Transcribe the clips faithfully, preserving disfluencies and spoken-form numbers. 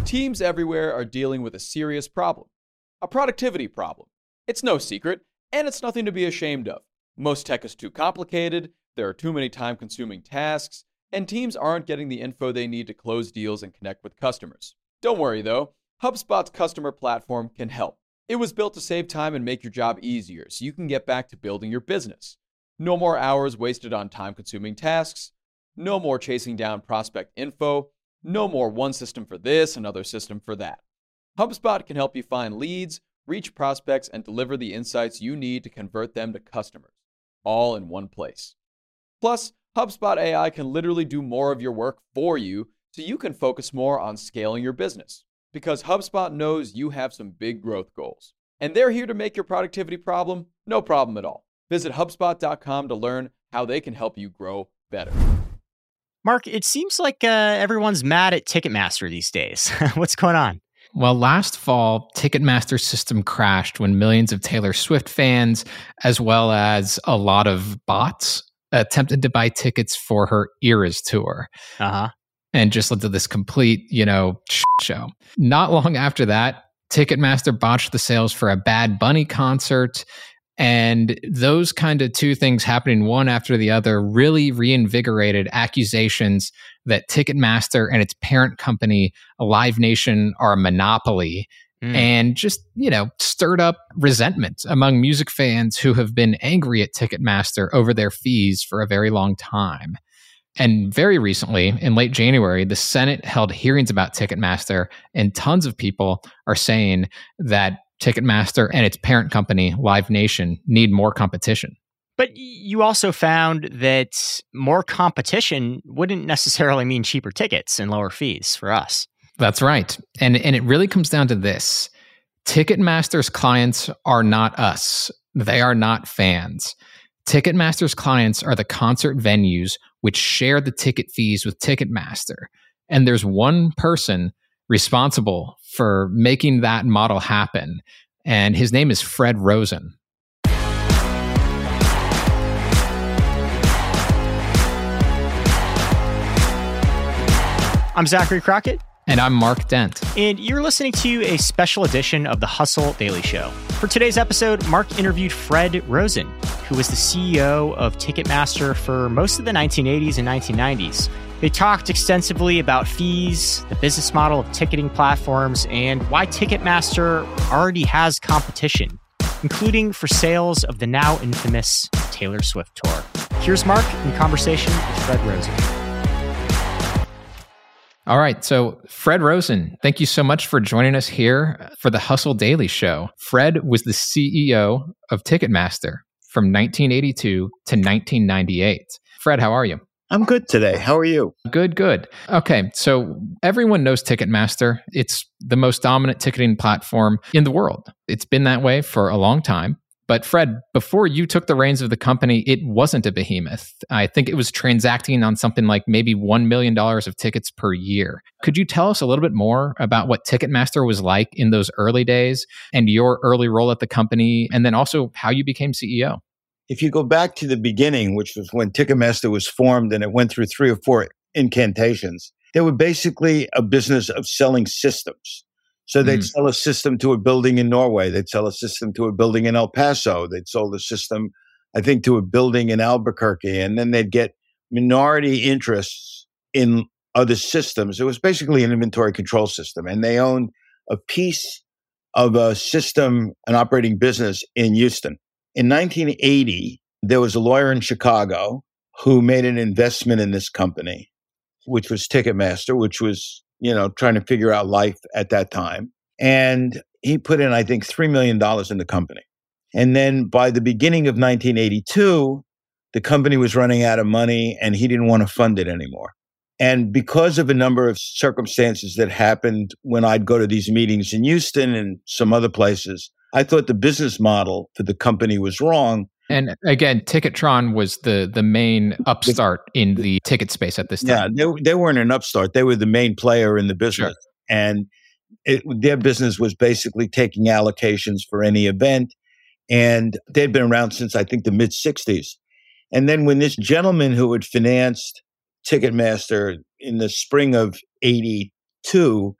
Teams everywhere are dealing with a serious problem, a productivity problem. It's no secret, and it's nothing to be ashamed of. Most tech is too complicated, there are too many time-consuming tasks, and teams aren't getting the info they need to close deals and connect with customers. Don't worry though, HubSpot's customer platform can help. It was built to save time and make your job easier so you can get back to building your business. No more hours wasted on time-consuming tasks, no more chasing down prospect info, no more one system for this, another system for that. HubSpot can help you find leads, reach prospects, and deliver the insights you need to convert them to customers, all in one place. Plus, HubSpot A I can literally do more of your work for you so you can focus more on scaling your business. Because HubSpot knows you have some big growth goals. And they're here to make your productivity problem no problem at all. Visit HubSpot dot com to learn how they can help you grow better. Mark, it seems like uh, everyone's mad at Ticketmaster these days. What's going on? Well, last fall, Ticketmaster's system crashed when millions of Taylor Swift fans, as well as a lot of bots, attempted to buy tickets for her Eras tour. Uh-huh. And just led to this complete, you know, show. Not long after that, Ticketmaster botched the sales for a Bad Bunny concert. And those kind of two things happening one after the other really reinvigorated accusations that Ticketmaster and its parent company, Live Nation, are a monopoly. Mm. And just, you know, stirred up resentment among music fans who have been angry at Ticketmaster over their fees for a very long time. And very recently, in late January, the Senate held hearings about Ticketmaster, and tons of people are saying that Ticketmaster and its parent company, Live Nation, need more competition. But you also found that more competition wouldn't necessarily mean cheaper tickets and lower fees for us. That's right. And, and it really comes down to this. Ticketmaster's clients are not us. They are not fans. Ticketmaster's clients are the concert venues which share the ticket fees with Ticketmaster. And there's one person responsible for making that model happen, and his name is Fred Rosen. I'm Zachary Crockett. And I'm Mark Dent. And you're listening to a special edition of the Hustle Daily Show. For today's episode, Mark interviewed Fred Rosen, who was the C E O of Ticketmaster for most of the nineteen eighties and nineteen nineties. They talked extensively about fees, the business model of ticketing platforms, and why Ticketmaster already has competition, including for sales of the now infamous Taylor Swift tour. Here's Mark in conversation with Fred Rosen. All right. So, Fred Rosen, thank you so much for joining us here for the Hustle Daily Show. Fred was the C E O of Ticketmaster from nineteen eighty-two to nineteen ninety-eight. Fred, how are you? I'm good today. How are you? Good, good. Okay. So, everyone knows Ticketmaster. It's the most dominant ticketing platform in the world. It's been that way for a long time. But Fred, before you took the reins of the company, it wasn't a behemoth. I think it was transacting on something like maybe one million dollars of tickets per year. Could you tell us a little bit more about what Ticketmaster was like in those early days and your early role at the company, and then also how you became C E O? If you go back to the beginning, which was when Ticketmaster was formed and it went through three or four incantations, they were basically a business of selling systems. So they'd mm. sell a system to a building in Norway. They'd sell a system to a building in El Paso. They'd sold a system, I think, to a building in Albuquerque. And then they'd get minority interests in other systems. It was basically an inventory control system. And they owned a piece of a system, an operating business in Houston. In nineteen eighty, there was a lawyer in Chicago who made an investment in this company, which was Ticketmaster, which was, you know, trying to figure out life at that time. And he put in, I think, three million dollars in the company. And then by the beginning of nineteen eighty-two, the company was running out of money and he didn't want to fund it anymore. And because of a number of circumstances that happened when I'd go to these meetings in Houston and some other places, I thought the business model for the company was wrong. And again, Ticketron was the the main upstart in the ticket space at this time. Yeah, they, they weren't an upstart. They were the main player in the business. Sure. And it, their business was basically taking allocations for any event. And they'd been around since, I think, the mid-sixties. And then when this gentleman who had financed Ticketmaster in the spring of eighty-two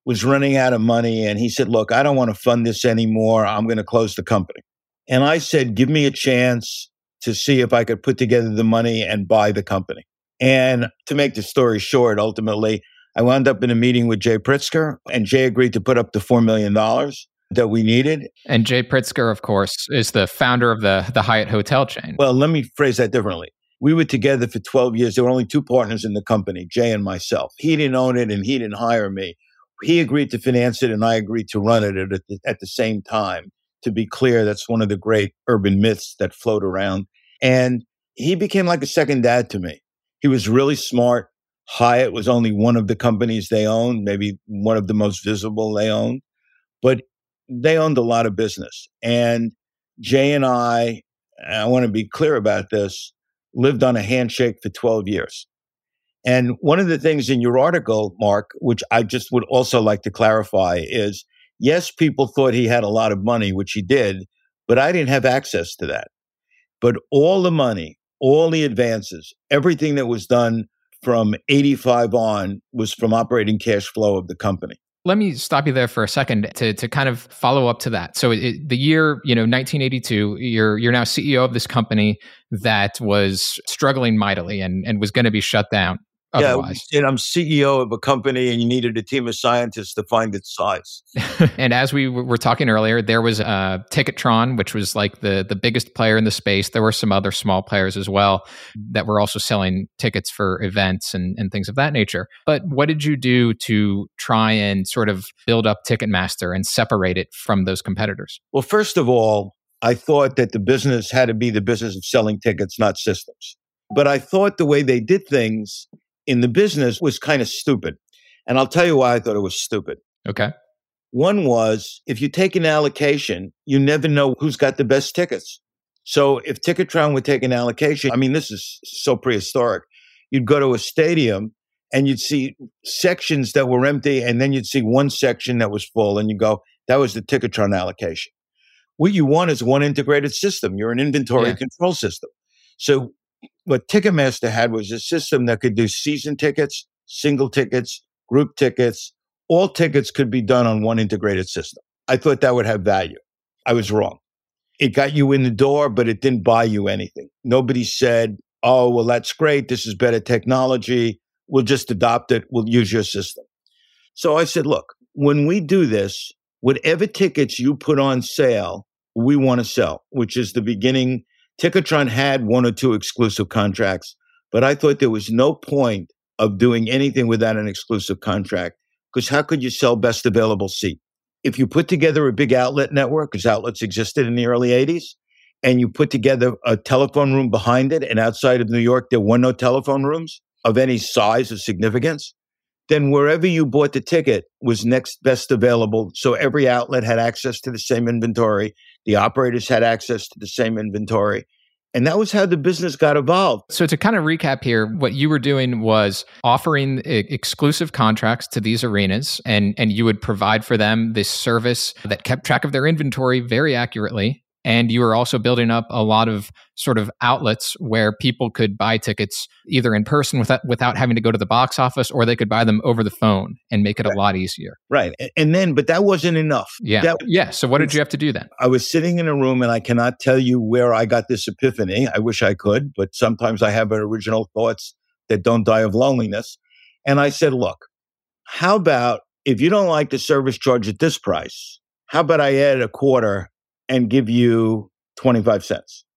was running out of money. And he said, look, I don't want to fund this anymore. I'm going to close the company. And I said, give me a chance to see if I could put together the money and buy the company. And to make the story short, ultimately, I wound up in a meeting with Jay Pritzker, and Jay agreed to put up the four million dollars that we needed. And Jay Pritzker, of course, is the founder of the, the Hyatt hotel chain. Well, let me phrase that differently. We were together for twelve years. There were only two partners in the company, Jay and myself. He didn't own it and he didn't hire me. He agreed to finance it and I agreed to run it at the, at the same time. To be clear, that's one of the great urban myths that float around. And he became like a second dad to me. He was really smart. Hyatt was only one of the companies they owned, maybe one of the most visible they owned, but they owned a lot of business. And Jay and I, I want to be clear about this, lived on a handshake for twelve years. And one of the things in your article, Mark, which I just would also like to clarify is, yes, people thought he had a lot of money, which he did, but I didn't have access to that. But all the money, all the advances, everything that was done from eighty-five on was from operating cash flow of the company. Let me stop you there for a second to to kind of follow up to that. So it, the year, you know, nineteen eighty-two, you're you're now C E O of this company that was struggling mightily and, and was going to be shut down otherwise. Yeah, and I'm C E O of a company and you needed a team of scientists to find its size. And as we w- were talking earlier, there was uh, Ticketron, which was like the, the biggest player in the space. There were some other small players as well that were also selling tickets for events and, and things of that nature. But what did you do to try and sort of build up Ticketmaster and separate it from those competitors? Well, first of all, I thought that the business had to be the business of selling tickets, not systems. But I thought the way they did things in the business was kind of stupid. And I'll tell you why I thought it was stupid. Okay. One was, if you take an allocation, you never know who's got the best tickets. So if Ticketron would take an allocation, I mean, this is so prehistoric. You'd go to a stadium and you'd see sections that were empty, and then you'd see one section that was full, and you go, that was the Ticketron allocation. What you want is one integrated system. You're an inventory Yeah. control system. So what Ticketmaster had was a system that could do season tickets, single tickets, group tickets. All tickets could be done on one integrated system. I thought that would have value. I was wrong. It got you in the door, but it didn't buy you anything. Nobody said, oh, well, that's great. This is better technology. We'll just adopt it. We'll use your system. So I said, look, when we do this, whatever tickets you put on sale, we want to sell, which is the beginning. Ticketron had one or two exclusive contracts, but I thought there was no point of doing anything without an exclusive contract, because how could you sell best available seat? If you put together a big outlet network, because outlets existed in the early eighties, and you put together a telephone room behind it, and outside of New York, there were no telephone rooms of any size or significance, then wherever you bought the ticket was next best available. So every outlet had access to the same inventory. The operators had access to the same inventory. And that was how the business got evolved. So to kind of recap here, what you were doing was offering e- exclusive contracts to these arenas, and, and you would provide for them this service that kept track of their inventory very accurately. And you were also building up a lot of sort of outlets where people could buy tickets either in person without, without having to go to the box office, or they could buy them over the phone and make it Right. a lot easier. Right. And then, but that wasn't enough. Yeah. That, yeah. So what did you have to do then? I was sitting in a room, and I cannot tell you where I got this epiphany. I wish I could, but sometimes I have original thoughts that don't die of loneliness. And I said, look, how about if you don't like the service charge at this price, how about I add a quarter and give you twenty-five cents?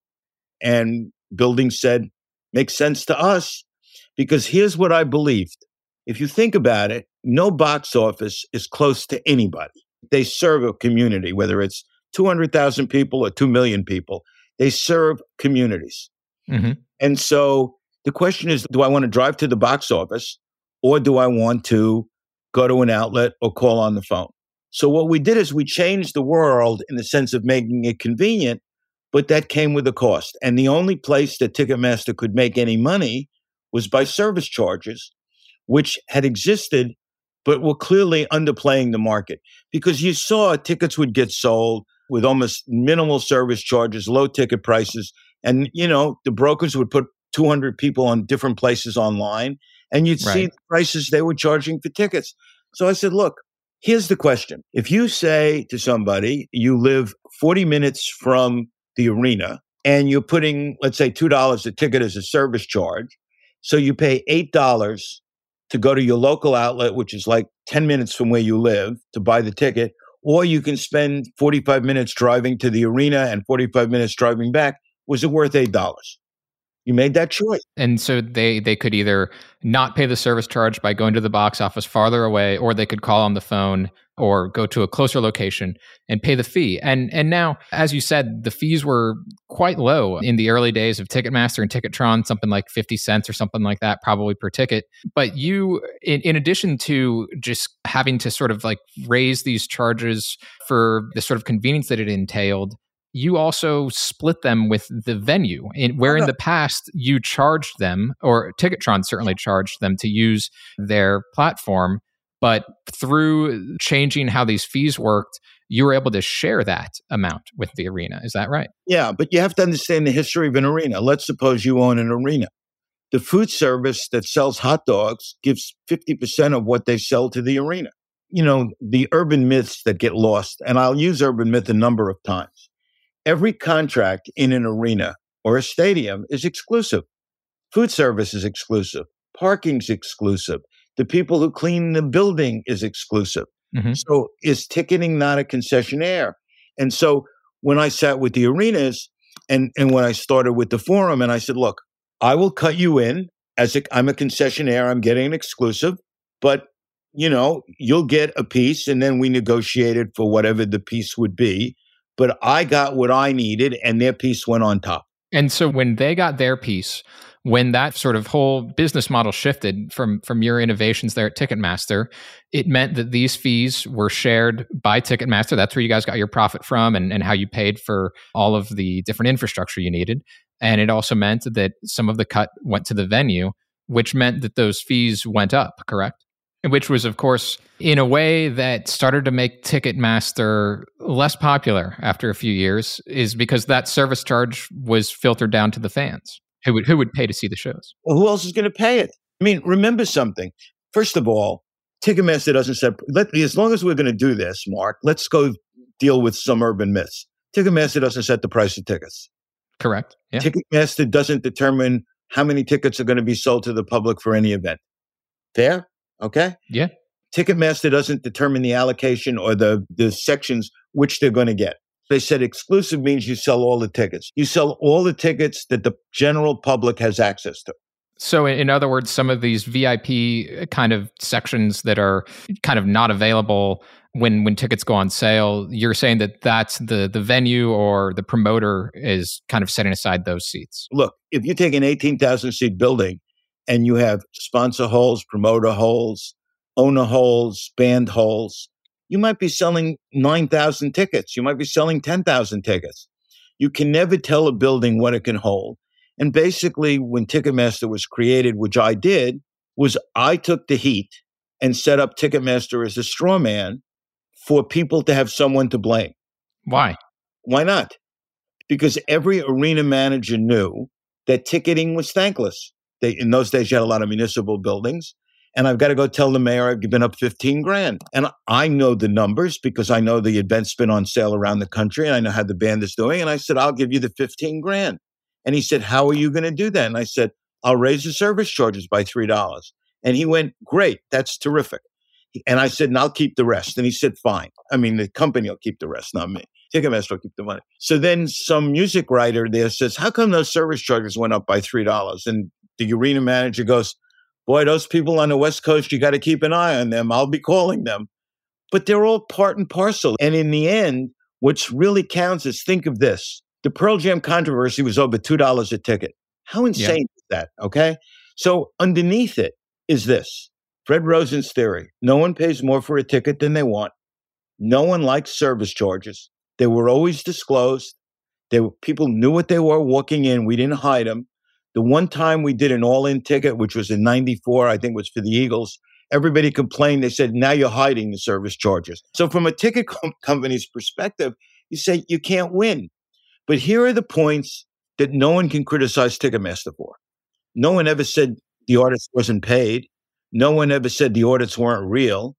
And Building said, makes sense to us, because here's what I believed. If you think about it, no box office is close to anybody. They serve a community, whether it's two hundred thousand people or two million people. They serve communities. Mm-hmm. And so the question is, do I want to drive to the box office, or do I want to go to an outlet or call on the phone? So what we did is we changed the world in the sense of making it convenient, but that came with a cost. And the only place that Ticketmaster could make any money was by service charges, which had existed, but were clearly underplaying the market, because you saw tickets would get sold with almost minimal service charges, low ticket prices. And, you know, the brokers would put two hundred people on different places online, and you'd Right. see the prices they were charging for tickets. So I said, look, Here's the question. If you say to somebody, you live forty minutes from the arena and you're putting, let's say, two dollars a ticket as a service charge, so you pay eight dollars to go to your local outlet, which is like ten minutes from where you live, to buy the ticket, or you can spend forty-five minutes driving to the arena and forty-five minutes driving back, was it worth eight dollars? You made that choice. And so they they could either not pay the service charge by going to the box office farther away, or they could call on the phone or go to a closer location and pay the fee. And and now, as you said, the fees were quite low in the early days of Ticketmaster and Ticketron, something like fifty cents or something like that, probably per ticket. But you, in, in addition to just having to sort of like raise these charges for the sort of convenience that it entailed, you also split them with the venue, in, where in the past you charged them, or Ticketron certainly charged them to use their platform. But through changing how these fees worked, you were able to share that amount with the arena. Is that right? Yeah, but you have to understand the history of an arena. Let's suppose you own an arena. The food service that sells hot dogs gives fifty percent of what they sell to the arena. You know, the urban myths that get lost, and I'll use urban myth a number of times. Every contract in an arena or a stadium is exclusive. Food service is exclusive. Parking's exclusive. The people who clean the building is exclusive. Mm-hmm. So is ticketing not a concessionaire? And so when I sat with the arenas and, and when I started with the forum, and I said, look, I will cut you in as a, I'm a concessionaire. I'm getting an exclusive, but you know, you'll get a piece, and then we negotiated for whatever the piece would be. But I got what I needed, and their piece went on top. And so when they got their piece, when that sort of whole business model shifted from, from your innovations there at Ticketmaster, it meant that these fees were shared by Ticketmaster. That's where you guys got your profit from, and, and how you paid for all of the different infrastructure you needed. And it also meant that some of the cut went to the venue, which meant that those fees went up, correct? Which was, of course, in a way that started to make Ticketmaster less popular after a few years, is because that service charge was filtered down to the fans who would who would pay to see the shows. Well, who else is going to pay it? I mean, remember something. First of all, Ticketmaster doesn't set, let, as long as we're going to do this, Mark, let's go deal with some urban myths. Ticketmaster doesn't set the price of tickets. Correct. Yeah. Ticketmaster doesn't determine how many tickets are going to be sold to the public for any event. Fair? Okay? Yeah. Ticketmaster doesn't determine the allocation or the, the sections which they're going to get. They said exclusive means you sell all the tickets. You sell all the tickets that the general public has access to. So in other words, some of these V I P kind of sections that are kind of not available when when tickets go on sale, you're saying that that's the the venue or the promoter is kind of setting aside those seats. Look, if you take an eighteen thousand seat building and you have sponsor holes, promoter holes, owner holes, band holes, you might be selling nine thousand tickets. You might be selling ten thousand tickets. You can never tell a building what it can hold. And basically, when Ticketmaster was created, which I did, was I took the heat and set up Ticketmaster as a straw man for people to have someone to blame. Why? Why not? Because every arena manager knew that ticketing was thankless. They, in those days, you had a lot of municipal buildings. And I've got to go tell the mayor I've given up fifteen grand. And I know the numbers because I know the event's been on sale around the country and I know how the band is doing. And I said, I'll give you the fifteen grand. And he said, how are you going to do that? And I said, I'll raise the service charges by three dollars. And he went, great, that's terrific. And I said, and I'll keep the rest. And he said, fine. I mean, the company will keep the rest, not me. Ticketmaster will keep the money. So then some music writer there says, how come those service charges went up by three dollars? And the arena manager goes, boy, those people on the West Coast, you got to keep an eye on them. I'll be calling them. But they're all part and parcel. And in the end, what's really counts is, think of this. The Pearl Jam controversy was over two dollars a ticket. How insane yeah. is that? Okay. So underneath it is this, Fred Rosen's theory. No one pays more for a ticket than they want. No one likes service charges. They were always disclosed. They were, people knew what they were walking in. We didn't hide them. The one time we did an all-in ticket, which was in ninety-four, I think was for the Eagles, everybody complained. They said, now you're hiding the service charges. So from a ticket com- company's perspective, you say you can't win. But here are the points that no one can criticize Ticketmaster for. No one ever said the artist wasn't paid. No one ever said the audits weren't real.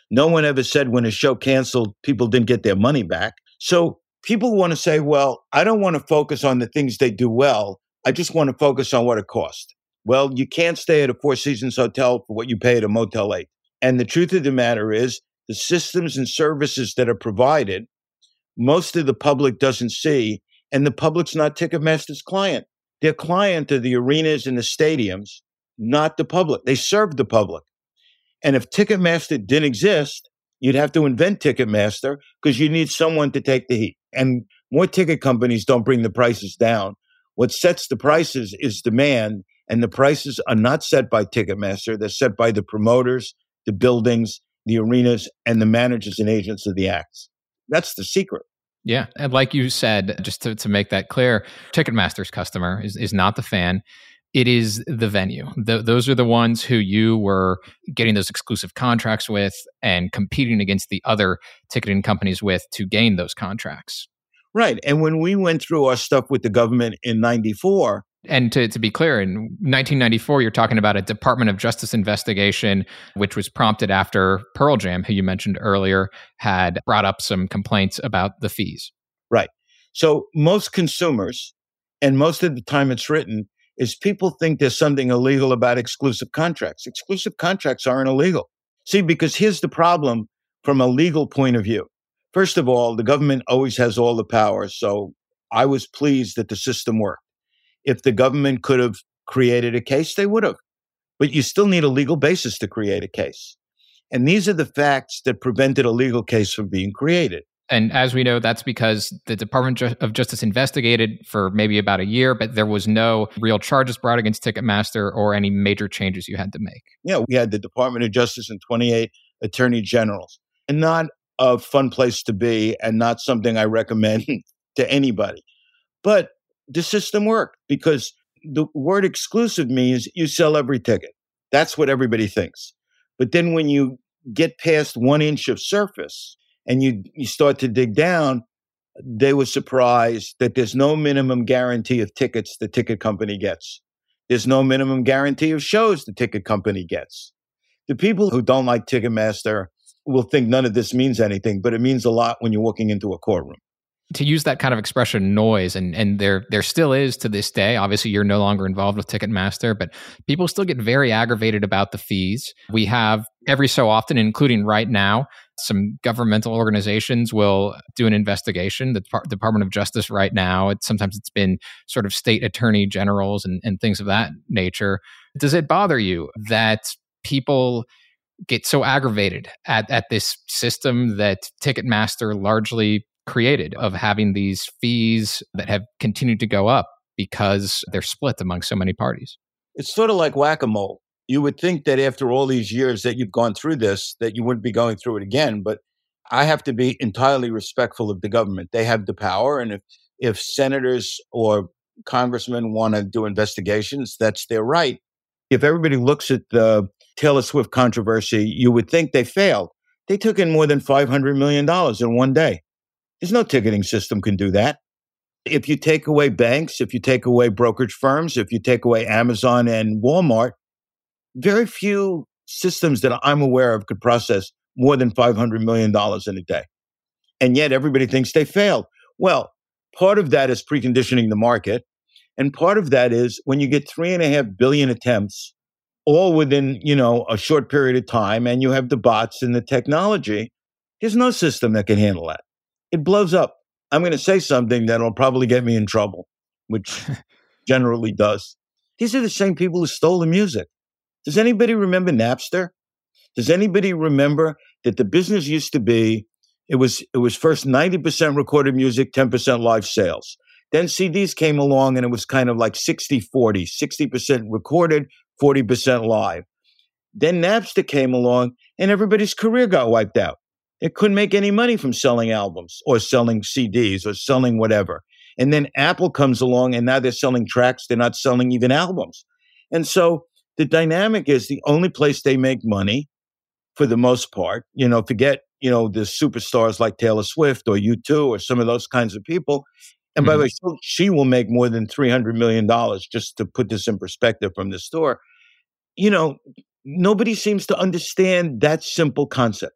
No one ever said when a show canceled, people didn't get their money back. So people want to say, well, I don't want to focus on the things they do well. I just want to focus on what it cost. Well, you can't stay at a Four Seasons hotel for what you pay at a Motel eight. And the truth of the matter is the systems and services that are provided, most of the public doesn't see, and the public's not Ticketmaster's client. Their client are the arenas and the stadiums, not the public. They serve the public. And if Ticketmaster didn't exist, you'd have to invent Ticketmaster because you need someone to take the heat. And more ticket companies don't bring the prices down. What sets the prices is demand, and the prices are not set by Ticketmaster. They're set by the promoters, the buildings, the arenas, and the managers and agents of the acts. That's the secret. Yeah. And like you said, just to, to make that clear, Ticketmaster's customer is, is not the fan. It is the venue. The, those are the ones who you were getting those exclusive contracts with and competing against the other ticketing companies with to gain those contracts. Right. And when we went through our stuff with the government in ninety-four, and to, to be clear, in nineteen ninety-four, you're talking about a Department of Justice investigation, which was prompted after Pearl Jam, who you mentioned earlier, had brought up some complaints about the fees. Right. So most consumers, and most of the time it's written, is people think there's something illegal about exclusive contracts. Exclusive contracts aren't illegal. See, because here's the problem from a legal point of view. First of all, the government always has all the power, so I was pleased that the system worked. If the government could have created a case, they would have. But you still need a legal basis to create a case. And these are the facts that prevented a legal case from being created. And as we know, that's because the Department of Justice investigated for maybe about a year, but there was no real charges brought against Ticketmaster or any major changes you had to make. Yeah, we had the Department of Justice and twenty-eight attorney generals. And not a fun place to be and not something I recommend to anybody. But the system worked because the word exclusive means you sell every ticket. That's what everybody thinks. But then when you get past one inch of surface and you, you start to dig down, they were surprised that there's no minimum guarantee of tickets the ticket company gets. There's no minimum guarantee of shows the ticket company gets. The people who don't like Ticketmaster will think none of this means anything, but it means a lot when you're walking into a courtroom. To use that kind of expression, noise, and and there there still is to this day. Obviously, you're no longer involved with Ticketmaster, but people still get very aggravated about the fees. We have every so often, including right now, some governmental organizations will do an investigation. The Dep- Department of Justice right now, it, sometimes it's been sort of state attorney generals and, and things of that nature. Does it bother you that people get so aggravated at, at this system that Ticketmaster largely created of having these fees that have continued to go up because they're split among so many parties? It's sort of like whack-a-mole. You would think that after all these years that you've gone through this, that you wouldn't be going through it again. But I have to be entirely respectful of the government. They have the power. And if, if senators or congressmen want to do investigations, that's their right. If everybody looks at the Taylor Swift controversy, you would think they failed. They took in more than five hundred million dollars in one day. There's no ticketing system can do that. If you take away banks, if you take away brokerage firms, if you take away Amazon and Walmart, very few systems that I'm aware of could process more than five hundred million dollars in a day. And yet everybody thinks they failed. Well, part of that is preconditioning the market. And part of that is when you get three and a half billion attempts, all within, you know, a short period of time, and you have the bots and the technology, there's no system that can handle that. It blows up. I'm going to say something that'll probably get me in trouble, which generally does. These are the same people who stole the music. Does anybody remember Napster? Does anybody remember that the business used to be, it was it was first ninety percent recorded music, ten percent live sales. Then C Ds came along and it was kind of like sixty forty, sixty percent recorded, forty percent live. Then Napster came along and everybody's career got wiped out. They couldn't make any money from selling albums or selling C Ds or selling whatever. And then Apple comes along and now they're selling tracks. They're not selling even albums. And so the dynamic is the only place they make money for the most part, you know, forget, you know, the superstars like Taylor Swift or U two or some of those kinds of people. And by the mm-hmm. way, she will make more than three hundred million dollars, just to put this in perspective from the store. You know, nobody seems to understand that simple concept.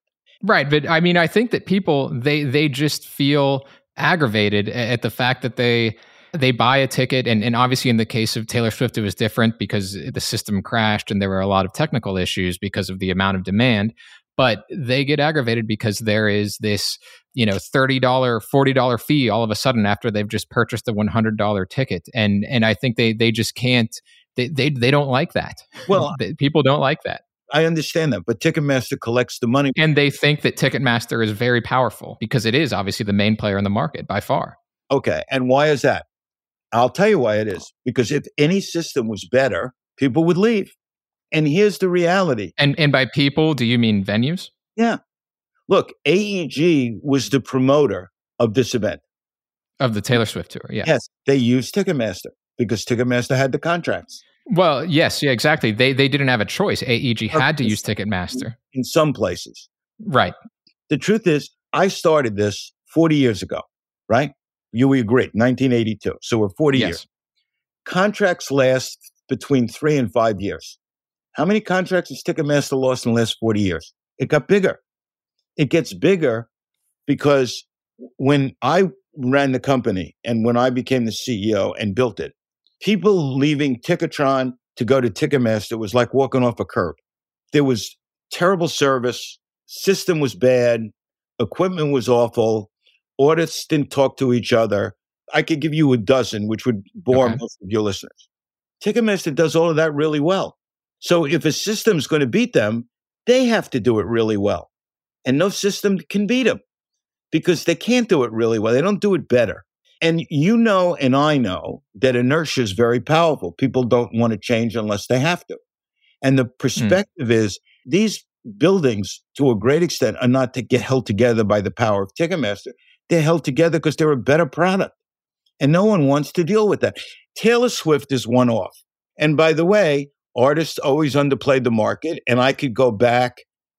Right. But I mean, I think that people, they they just feel aggravated at the fact that they they buy a ticket. And, and obviously in the case of Taylor Swift, it was different because the system crashed and there were a lot of technical issues because of the amount of demand. But they get aggravated because there is this, you know, thirty dollars, forty dollars fee all of a sudden after they've just purchased a one hundred dollars ticket. And and I think they they just can't, they they, they don't like that. Well, people don't like that. I understand that, but Ticketmaster collects the money. And they think that Ticketmaster is very powerful because it is obviously the main player in the market by far. Okay. And why is that? I'll tell you why it is. Because if any system was better, people would leave. And here's the reality. And and by people, do you mean venues? Yeah. Look, A E G was the promoter of this event. Of the Taylor Swift tour, yeah. Yes. They used Ticketmaster because Ticketmaster had the contracts. Well, yes, yeah, exactly. They they didn't have a choice. A E G had to use Ticketmaster. In some places. Right. The truth is, I started this forty years ago, right? You agree, nineteen eighty-two. So we're forty yes. years. Contracts last between three and five years. How many contracts has Ticketmaster lost in the last forty years? It got bigger. It gets bigger because when I ran the company and when I became the C E O and built it, people leaving Ticketron to go to Ticketmaster was like walking off a curb. There was terrible service, system was bad, equipment was awful, audits didn't talk to each other. I could give you a dozen, which would bore okay. most of your listeners. Ticketmaster does all of that really well. So if a system's going to beat them, they have to do it really well. And no system can beat them because they can't do it really well. They don't do it better. And you know, and I know that inertia is very powerful. People don't want to change unless they have to. And the perspective mm. is these buildings, to a great extent, are not to get held together by the power of Ticketmaster. They're held together because they're a better product. And no one wants to deal with that. Taylor Swift is one off. And by the way, artists always underplayed the market. And I could go back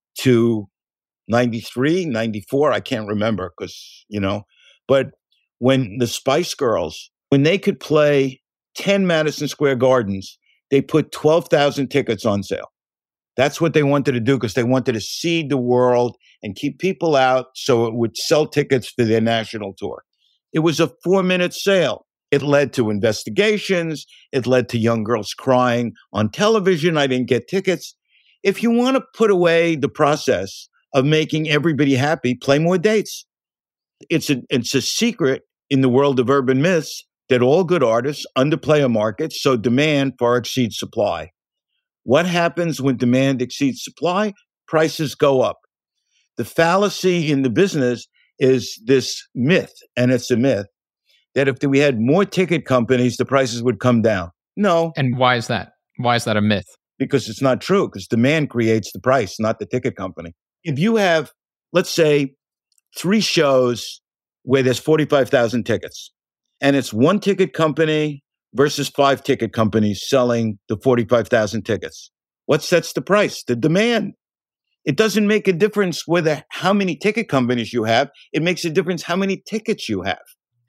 to ninety-three, ninety-four, I can't remember because, you know, but when the Spice Girls, when they could play ten Madison Square Gardens, they put twelve thousand tickets on sale. That's what they wanted to do because they wanted to seed the world and keep people out so it would sell tickets for their national tour. It was a four-minute sale. It led to investigations. It led to young girls crying on television, I didn't get tickets. If you want to put away the process of making everybody happy, play more dates. It's a, it's a secret in the world of urban myths that all good artists underplay a market, so demand far exceeds supply. What happens when demand exceeds supply? Prices go up. The fallacy in the business is this myth, and it's a myth, that if we had more ticket companies, the prices would come down. No. And why is that? Why is that a myth? Because it's not true, because demand creates the price, not the ticket company. If you have, let's say, three shows where there's forty-five thousand tickets, and it's one ticket company versus five ticket companies selling the forty-five thousand tickets, what sets the price? The demand. It doesn't make a difference whether how many ticket companies you have. It makes a difference how many tickets you have.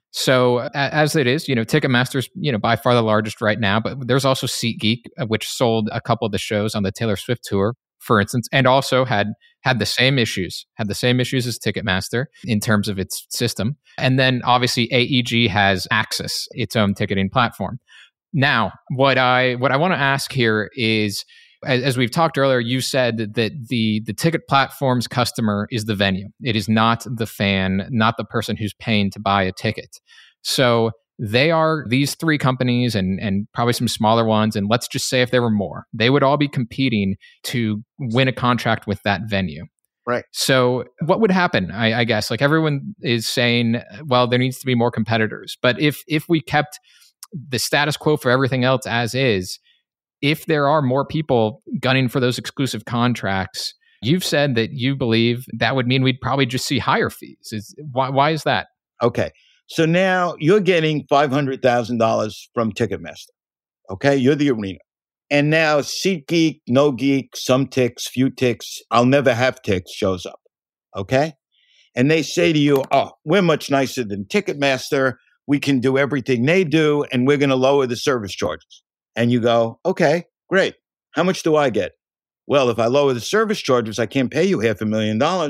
So uh, as it is, you know, Ticketmaster's, you know, by far the largest right now, but there's also SeatGeek, uh, which sold a couple of the shows on the Taylor Swift tour, for instance, and also had had the same issues, had the same issues as Ticketmaster in terms of its system. And then obviously A E G has Axis, its own ticketing platform. Now, what I what I want to ask here is, as, as we've talked earlier, you said that, that the the ticket platform's customer is the venue. It is not the fan, not the person who's paying to buy a ticket. So they are these three companies and and probably some smaller ones. And let's just say if there were more, they would all be competing to win a contract with that venue. Right. So what would happen? I, I guess like everyone is saying, well, there needs to be more competitors. But if if we kept the status quo for everything else as is, if there are more people gunning for those exclusive contracts, you've said that you believe that would mean we'd probably just see higher fees. Is, why, why is that? Okay. So now you're getting five hundred thousand dollars from Ticketmaster. Okay. You're the arena. And now SeatGeek, No Geek, some ticks, few ticks, I'll never have ticks shows up. Okay. And they say to you, oh, we're much nicer than Ticketmaster. We can do everything they do, and we're going to lower the service charges. And you go, okay, great. How much do I get? Well, if I lower the service charges, I can't pay you half a million dollars,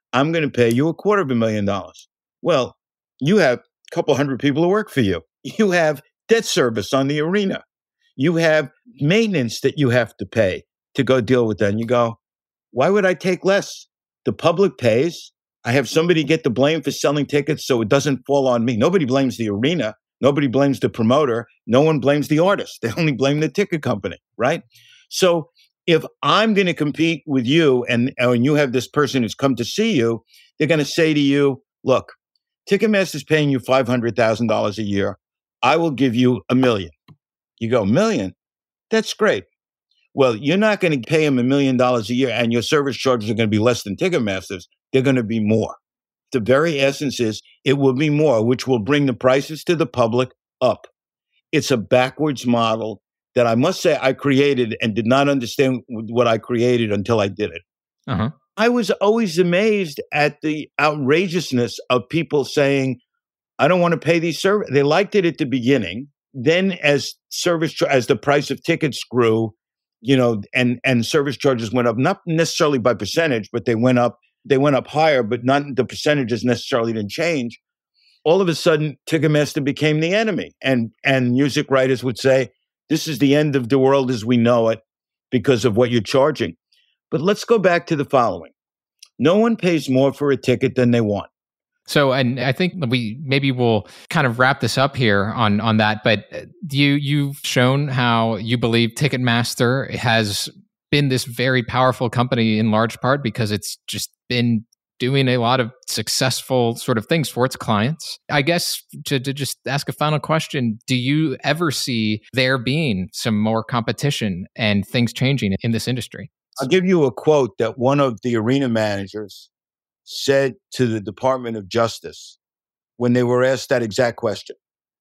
I'm going to pay you a quarter of a million dollars. Well, you have a couple hundred people who work for you. You have debt service on the arena. You have maintenance that you have to pay to go deal with that. And you go, why would I take less? The public pays. I have somebody get the blame for selling tickets so it doesn't fall on me. Nobody blames the arena. Nobody blames the promoter. No one blames the artist. They only blame the ticket company, right? So if I'm going to compete with you and, and you have this person who's come to see you, they're going to say to you, look, Ticketmaster's paying you five hundred thousand dollars a year. I will give you a million. You go, million? That's great. Well, you're not going to pay him a million dollars a year and your service charges are going to be less than Ticketmaster's. They're going to be more. The very essence is it will be more, which will bring the prices to the public up. It's a backwards model that I must say I created and did not understand what I created until I did it. Uh-huh. I was always amazed at the outrageousness of people saying, I don't want to pay these services. They liked it at the beginning. Then as service, as the price of tickets grew, you know, and, and service charges went up, not necessarily by percentage, but they went up, they went up higher, but not the percentages necessarily didn't change. All of a sudden, Ticketmaster became the enemy. And, and music writers would say, this is the end of the world as we know it because of what you're charging. But let's go back to the following. No one pays more for a ticket than they want. So, and I think we maybe we'll kind of wrap this up here on on that. But you you've shown how you believe Ticketmaster has been this very powerful company in large part because it's just been doing a lot of successful sort of things for its clients. I guess to, to just ask a final question, do you ever see there being some more competition and things changing in this industry? I'll give you a quote that one of the arena managers said to the Department of Justice when they were asked that exact question.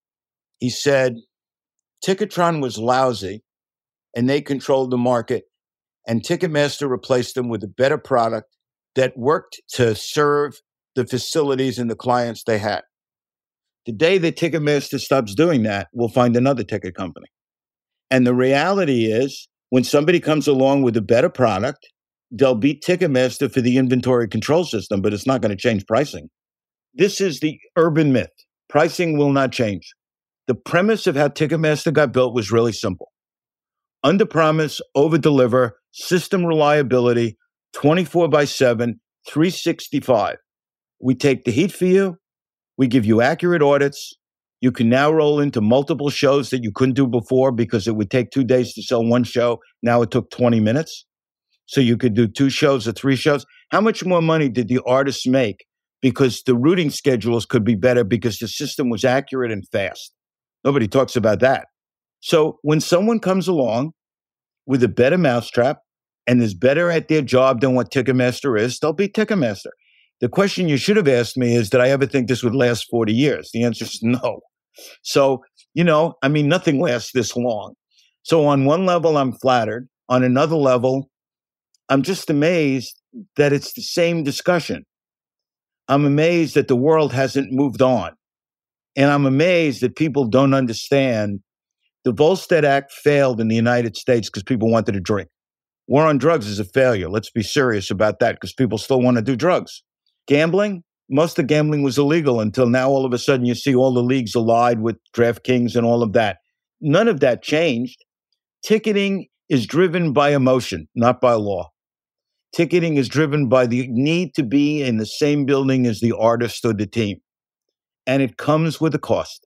He said, Ticketron was lousy and they controlled the market, and Ticketmaster replaced them with a better product that worked to serve the facilities and the clients they had. The day that Ticketmaster stops doing that, we'll find another ticket company. And the reality is, when somebody comes along with a better product, they'll beat Ticketmaster for the inventory control system, but it's not going to change pricing. This is the urban myth. Pricing will not change. The premise of how Ticketmaster got built was really simple. Under promise, over deliver, system reliability, twenty-four by seven, three sixty-five. We take the heat for you. We give you accurate audits. You can now roll into multiple shows that you couldn't do before because it would take two days to sell one show. Now it took twenty minutes. So you could do two shows or three shows. How much more money did the artists make? Because the routing schedules could be better because the system was accurate and fast. Nobody talks about that. So when someone comes along with a better mousetrap and is better at their job than what Ticketmaster is, they'll be Ticketmaster. The question you should have asked me is, did I ever think this would last forty years? The answer is no. So, you know, I mean, nothing lasts this long. So on one level, I'm flattered. On another level, I'm just amazed that it's the same discussion. I'm amazed that the world hasn't moved on. And I'm amazed that people don't understand the Volstead Act failed in the United States because people wanted to drink. War on drugs is a failure. Let's be serious about that because people still want to do drugs. Gambling, most of gambling was illegal until now all of a sudden you see all the leagues allied with DraftKings and all of that. None of that changed. Ticketing is driven by emotion, not by law. Ticketing is driven by the need to be in the same building as the artist or the team. And it comes with a cost.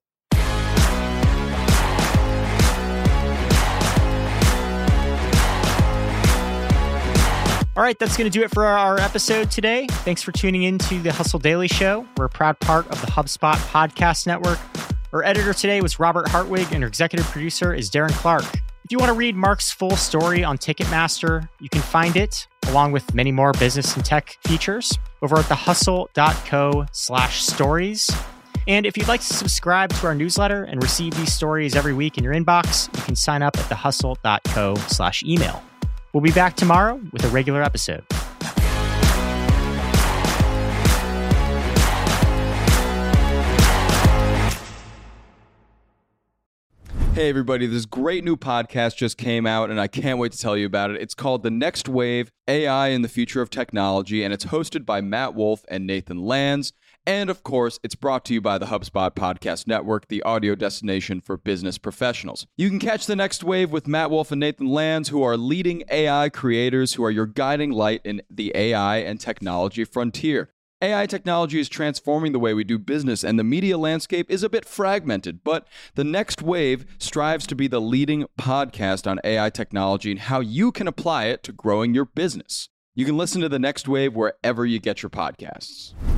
All right, that's going to do it for our episode today. Thanks for tuning in to the Hustle Daily Show. We're a proud part of the HubSpot Podcast Network. Our editor today was Robert Hartwig, and our executive producer is Darren Clark. If you want to read Mark's full story on Ticketmaster, you can find it, along with many more business and tech features, over at thehustle.co slash stories. And if you'd like to subscribe to our newsletter and receive these stories every week in your inbox, you can sign up at thehustle.co slash email. We'll be back tomorrow with a regular episode. Hey everybody, this great new podcast just came out and I can't wait to tell you about it. It's called The Next Wave, A I in the Future of Technology, and it's hosted by Matt Wolf and Nathan Lands. And of course, it's brought to you by the HubSpot Podcast Network, the audio destination for business professionals. You can catch The Next Wave with Matt Wolf and Nathan Lands, who are leading A I creators who are your guiding light in the A I and technology frontier. A I technology is transforming the way we do business, and the media landscape is a bit fragmented, but The Next Wave strives to be the leading podcast on A I technology and how you can apply it to growing your business. You can listen to The Next Wave wherever you get your podcasts.